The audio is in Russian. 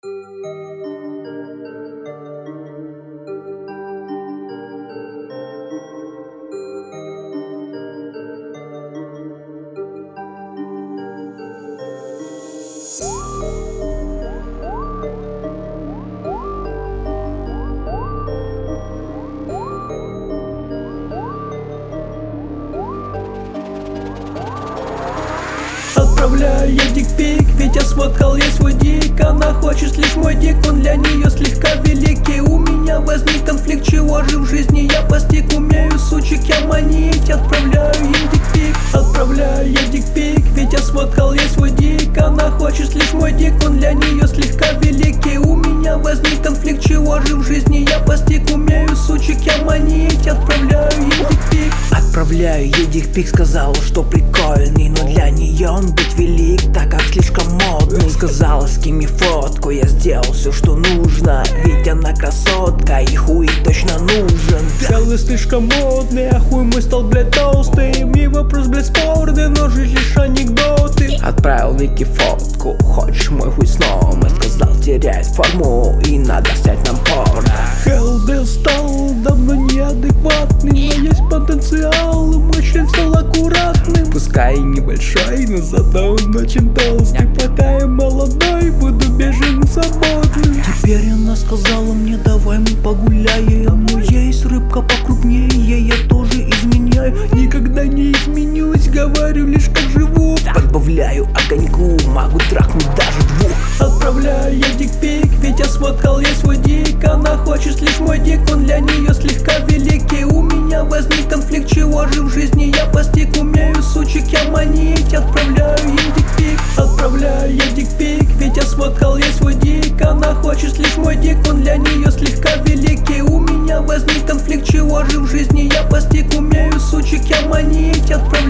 Отправляю я дикпик, ведь я сфоткал ей свой дик. Она хочет лишь мой дик, он для нее слегка великий. У меня возник конфликт, чего же в жизни я постиг. Умею сучек я манить, отправляю им дикпик. Отправляю я дикпик, ведь я сфоткал ей свой дик. Она хочет лишь мой дик, он для нее слегка великий. У меня возник конфликт, чего же в жизни я постиг. Умею сучек я манить, отправляю им дикпик. Отправляю ей дикпик, сказала, что прикольный, но для нее он быть велик, так как слишком модный. Сказала, скинь фотку, я сделал все, что нужно, ведь она красотка и хуй точно нужен. Белый слишком модный, а хуй мой стал, блядь, толстым. И вопрос, блядь, спорный, но жизнь лишь анекдоты. Отправил Вики фотку, хочешь мой хуй снова? Я сказал, теряет форму и надо снять нам порно. ХЛД стал давно неадекватным, но есть потенциал, и мой член стал аккуратным. Пускай и небольшой, но зато он очень толстый. Пока я молодой, буду бежен свободным. Теперь она сказала мне, давай мы погуляем, но есть рыбка покрупнее, я тоже изменяю. Никогда не изменюсь, говорю лишь как живу. Подбавляю огоньку, могу трахнуть даже двух. Отправляю я дикпик, ведь я сфоткал ей свой дик. Она хочет лишь мой дик, он для нее слегка великий. У меня возник конфликт, чего же в жизни я постиг. Умею сучек я манить, отправляю им дикпик. Отправляю я дикпик, ведь я сфоткал ей свой дик. Она хочет лишь мой дик, он для нее слегка великий. У меня возник конфликт, чего же в жизни я постиг. Умею сучек я манить, отправляю